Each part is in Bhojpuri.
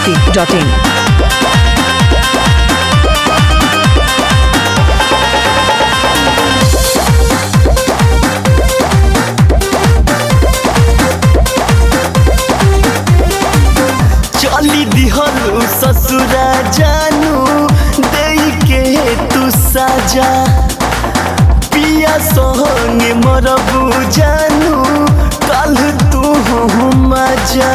biharmasti.in चली दिहलू ससुरा जानू देई के तू साजा पिया संगे मरबू जानू कल तू मजा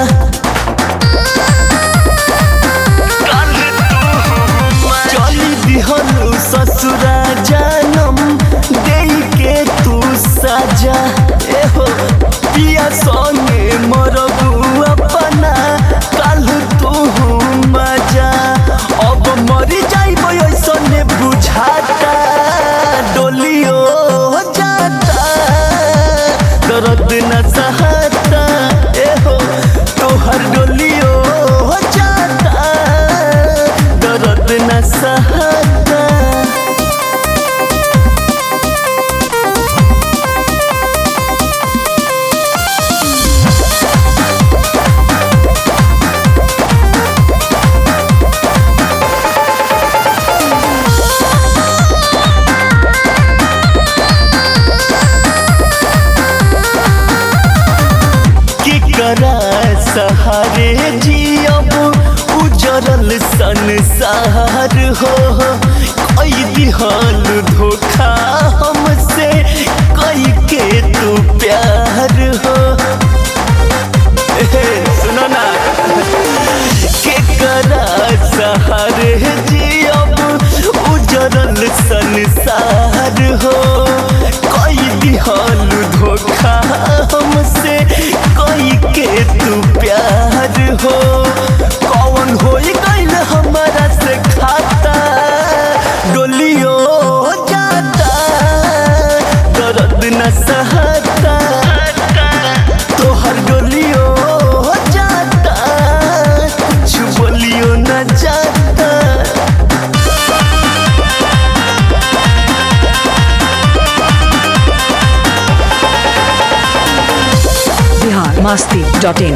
चली दिहलू ससुरा जानम देई के तू साजा एहो पिया संगे मरबू अपना कल तू मजा अब मरी जाइब ऐसने बुझाता डोलियो जाता दर्द न सहता एहो तोहर डोलियो जाता दर्द न सहता। करा सहारे जियब उजरल संसार हो कई दिहल धोखा हमसे कई के तू प्यार हो सुनो ना के करा सहारे जियब उजरल संसार हो कई दिहल धोखा हमसे कई के तू प्यार हो कौन हो गइल हमारा से खाता डोलियो जाता दर्द न सहता तोहर डोलियो जाता कुछ बोलियो न जाता। biharmasti.in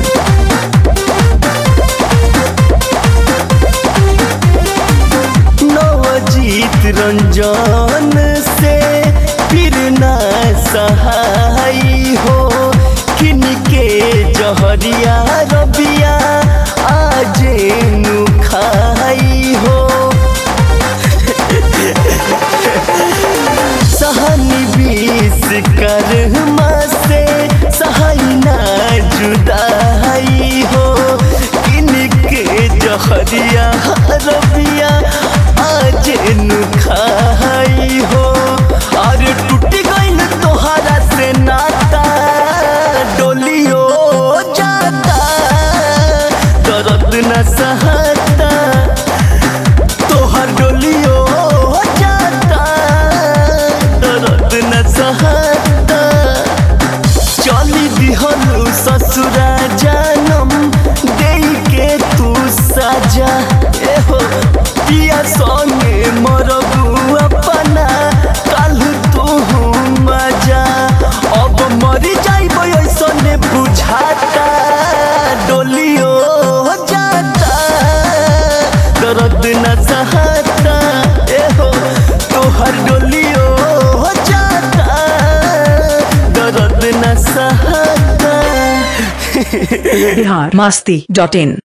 नवजीत रंजन से फिर ना सहाई हो किनके जहरिया रबिया आजे नु खाई हो सहनी बीस कर्मा से सहाई ना जुदाई हो किनके जहरिया रबिया आज नु खाई हो और टूट गइल तोहरा से नाता डोलियो जाता दर्द न सहता तोहर डोलियो जाता दर्द न सहता चली दिहलू ससुरा जानम देई के तू साजा एहो पिया संगे मरबू अपना कल तू मजा अब मरी जाइब ऐसने बुझाता डोलियो जाता दर्द न सहता एहो तोहर डोलियो जाता दर्द न सहता। biharmasti.in